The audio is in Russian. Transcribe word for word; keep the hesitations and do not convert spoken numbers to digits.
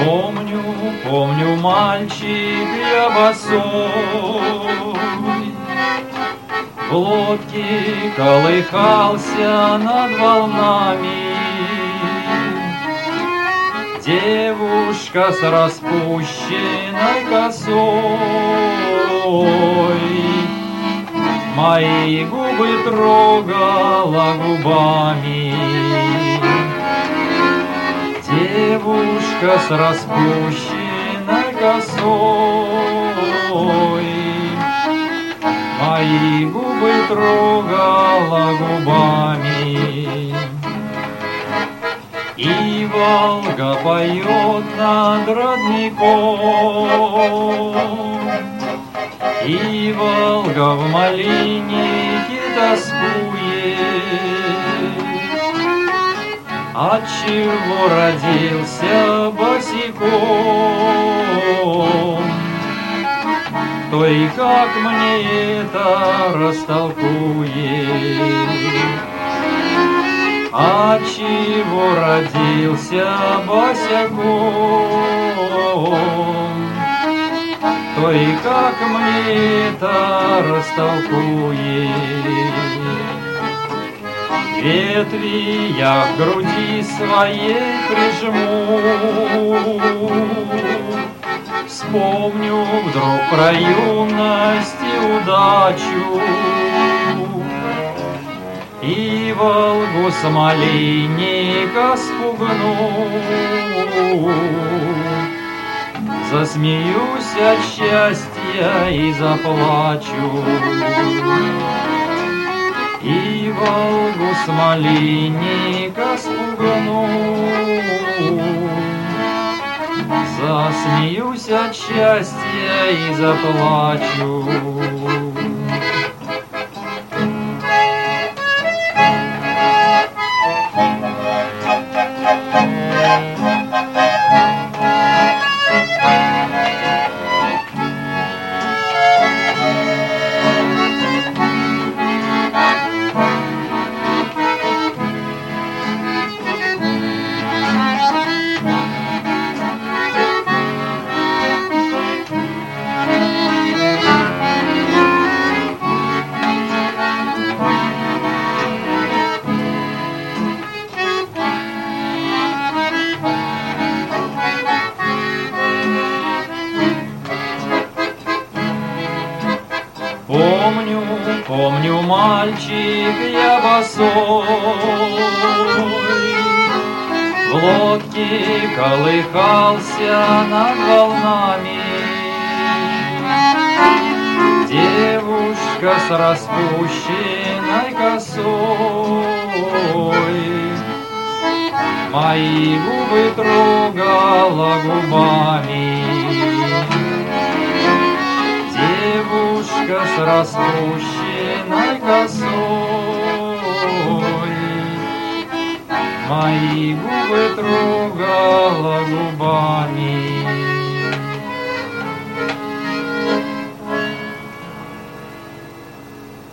Помню, помню, мальчик я босой, в лодке колыхался над волнами. Девушка с распущенной косой мои губы трогала губами. Девушка с распущенной косой мои губы трогала губами. И Волга поет над родником, и Волга в малинике тоскует. Отчего родился босиком, той как мне это растолкует. Отчего родился босяком, той как мне это растолкует. Ветви я к груди своей прижму, вспомню вдруг про юность и удачу, и Волгу с малинника спугну. Засмеюсь от счастья и заплачу, и Волгу с малинника спугну. Засмеюсь от счастья и заплачу. Помню, помню, мальчик я босой, в лодке колыхался над волнами. Девушка с распущенной косой мои губы трогала губами. Девушка с распущенной косой мои губы трогала губами.